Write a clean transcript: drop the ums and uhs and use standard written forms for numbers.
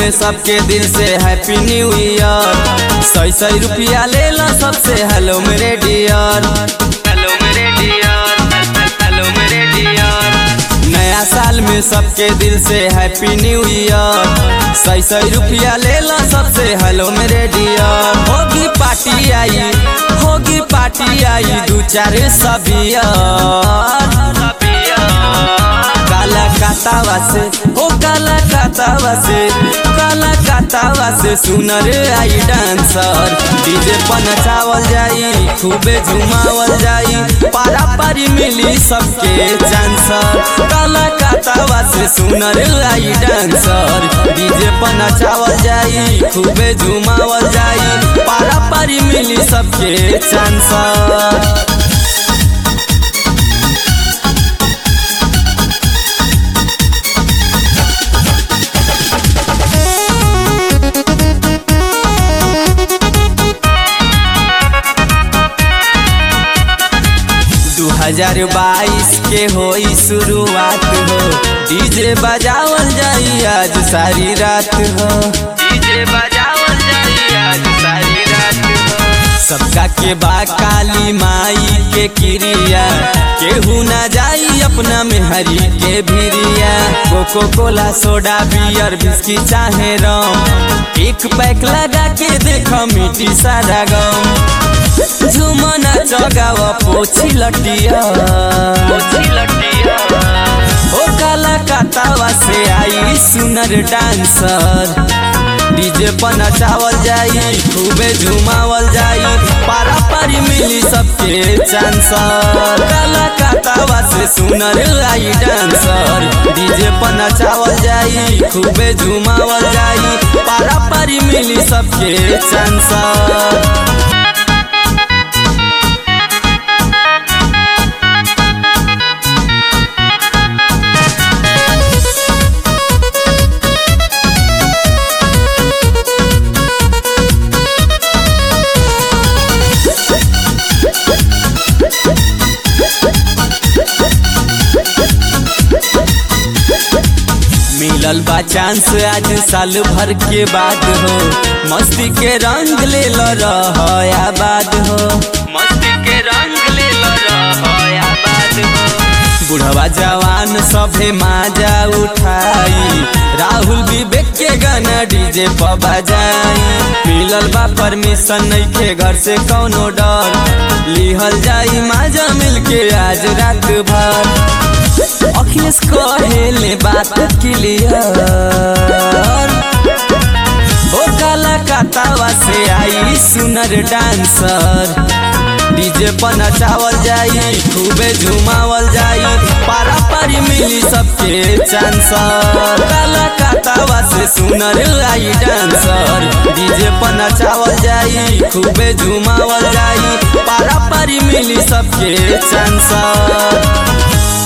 में सबके दिल से हैप्पी न्यू ईयर। 100 रुपया ले लो सबसे हेलो मेरे डियर, हेलो मेरे डियर, हेलो मेरे डियर। नया साल में सबके दिल से हैप्पी न्यू ईयर। 100 रुपया ले लो सबसे हेलो मेरे डियर। होगी पार्टी आई, होगी पार्टी आई, 2-4 सबियर। काला कातावा से, ओ काला कातावा से, काला कातावा से सुनर आई डांसर। डीजे पर नचावल जाई, खूबे झुमावल जाई, पारा पारी मिली सबके चांसर। काला कातावा से सुनर आई डांसर। डीजे पर नचावल जाई, खूबे झुमावल जाई, पारा पारी मिली सबके चांसर। 2022 के होई शुरुआत हो, डीजे बजावल जाई आज सारी रात हो, डीजे बजावल जाई आज सारी रात हो। सबका के बा काली माई के क्रिया, केहू ना जाई अपना में हरी के भिरिया। Coca Cola soda beer whisky चाहे रम, एक पैक लगा के देखो मिट्टी सारा गम। झुमना चगाव पोछी लटिया, पोछी लटिया। ओ काला कातावा से आई सुनर डांसर। डीजे पर नचावल जाई, खूबे झुमावल जाई, पारा पारी मिली सबके चांसर। काला कातावा से सुनर आई डांसर। डीजे पर नचावल जाई, खूबे झुमावल जाई, पारा पारी मिली सबके चांसर। मिलल बा चांस आज साल भर के बाद हो, मस्ती के रंग ले लो आबाद हो, मस्ती के रंग ले लो आबाद हो। बुढ़वा जवान सभे माजा उठाई, राहुल विवेक के गाना डीजे पर बजाई। मिलल बा परमिशन नइखे घर से कौनो डर, लिहल जाई माजा मिलके आज रात भर। अखिलेश कहेले बात क्लियर, ओ काला कातावा से आई सुनर डांसर। डीजे पर नचावल जाई, खूबे झुमावल जाई, पारा पारी मिली सबके चांसर। काला कातावा से सुनर आई डांसर। डीजे पर नचावल जाई, खूबे झुमावल जाई, पारा पारी मिली सबके चांसर।